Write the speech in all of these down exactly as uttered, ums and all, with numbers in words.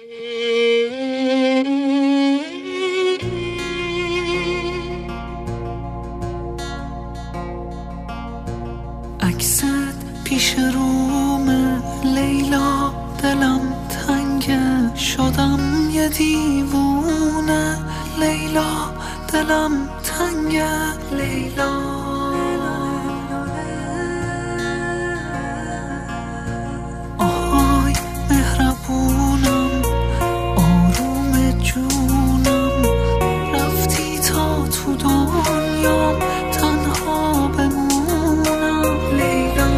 عکست پیش روم لیلا، دلم تنگه شدم یه دیوونه. لیلا دلم تنگه لیلا. آهای مهربونم آروم جونم، رفتی تا تو دنیام تنها بمونم. لیلا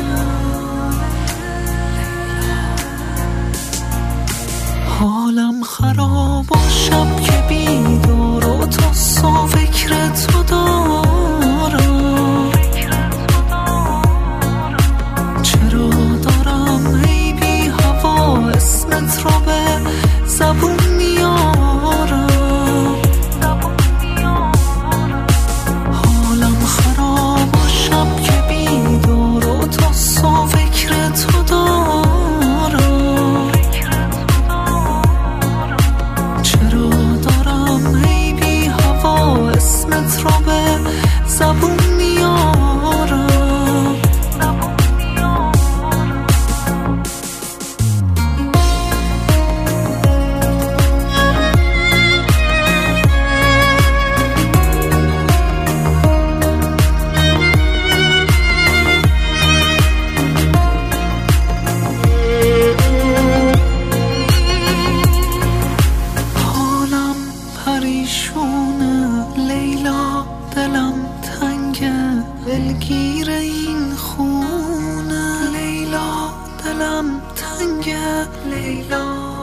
حالم خراب و شب که بیدار و تا صبح فکر تو دارم. چرا دارم ای بی هوا اسمت رو به زبون میارم. حالم خراب و شب که بیدار و تا صبح فکر تو دارم. چرا دارم ای بی هوا اسمت رو به زبون میارم. حالم پریشونه لیلا، دلم تنگه دلگیر این خونه. لیلا دلم تنگه لیلا.